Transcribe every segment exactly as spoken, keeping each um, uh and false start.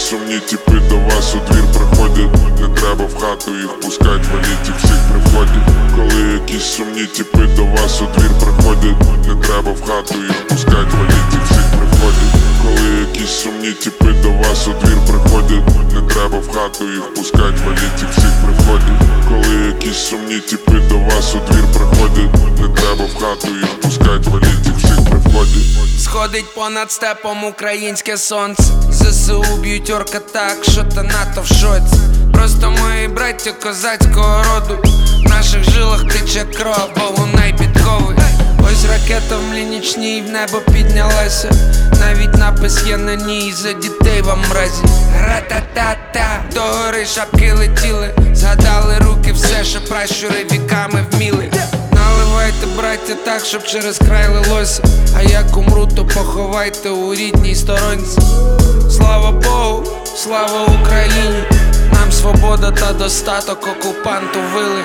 сумні тіпи до вас у двір приходять, не треба в хату їх пускать, валіть їх всіх при вході. Коли якісь сумні тіпи до вас у двір приходять, не треба в хату їх пускать, валіть їх всіх при вході. Коли якісь сумні тіпи до вас у двір приходять, не треба в хату їх пускать, валіть їх всіх при вході. Коли якісь сумні тіпи до вас у двір приходять, не треба в хату їх пускать, валіть їх всіх при вході. Сходить понад степом українське сонце, ЗСУ б'ють орка так, що та НАТО в шоці. Просто мої браття козацького роду, в наших жилах тече кров, бо лунай підкови. Ось ракета в млінічній в небо піднялася, навіть напис є на ній за дітей в амразі. Ра-та-та-та, до гори шапки летіли, згадали руки все, що пращури віками вміли. Наливайте, браття, так, щоб через край лилося, а як умру, то поховайте у рідній сторонці. Слава Богу, слава Україні, нам свобода та достаток окупанту вили.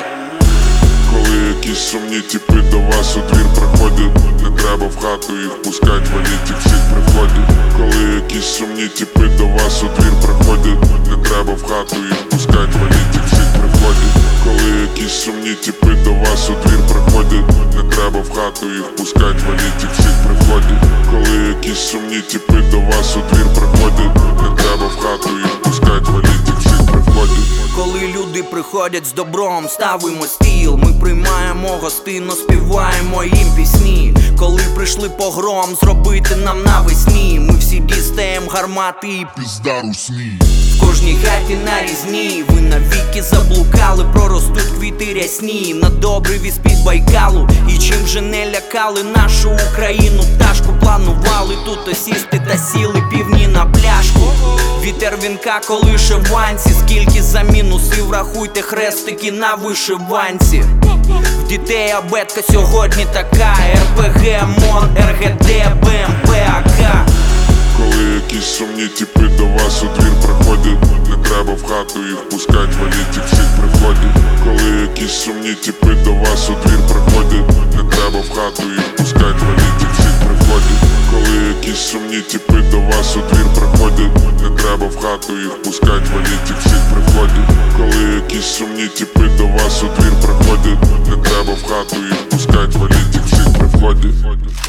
Коли якісь сумні тіпи до вас у двір приходять, не треба в хату їх пускать, валіть їх всіх при вході. Коли якісь сумні тіпи до вас у двір приходять, не треба в хату їх пускать, валіть їх всіх при вході. Коли якісь сумні тіпи до вас у двір приходять, не треба в хату їх пускать, валіть їх всіх при вході. Коли якісь сумні тіпи до вас у двір приходять, не треба в хату їх пускать, валіть їх всіх при вході. Коли люди приходять з добром, ставимо стіл, ми приймаємо гостину, співаємо їм пісні. Коли прийшли погром зробити нам навесні, ми всі дістаємо гармати і пізда русні. В кожній хаті нарізні, ви навіки заблукали, проростуть квіти рясні на добрий віз під Байкалу. І чим же не лякали нашу Україну, пташку планували тут осісти та сіли півні на пляшку. Вітер вінка колише ванці, скільки за мінусів, рахуйте хрестики на вишиванці. В дітей абетка сьогодні така, РПГ, МОН, РГД, БМП, АК. Коли якісь сумні тіпи до вас у двір приходять, не треба в хату їх пускать, валіть їх всіх при вході. Коли якісь сумні тіпи до вас у двір приходять, не треба в хату їх пускать, валіть їх всіх при вході. Коли якісь сумні тіпи до вас у двір приходять, не треба в хату їх пускать, валіть їх всіх при вході. Коли якісь сумні тіпи до вас у двір приходять, не треба в хату їх пускать, валіть їх всіх при вході.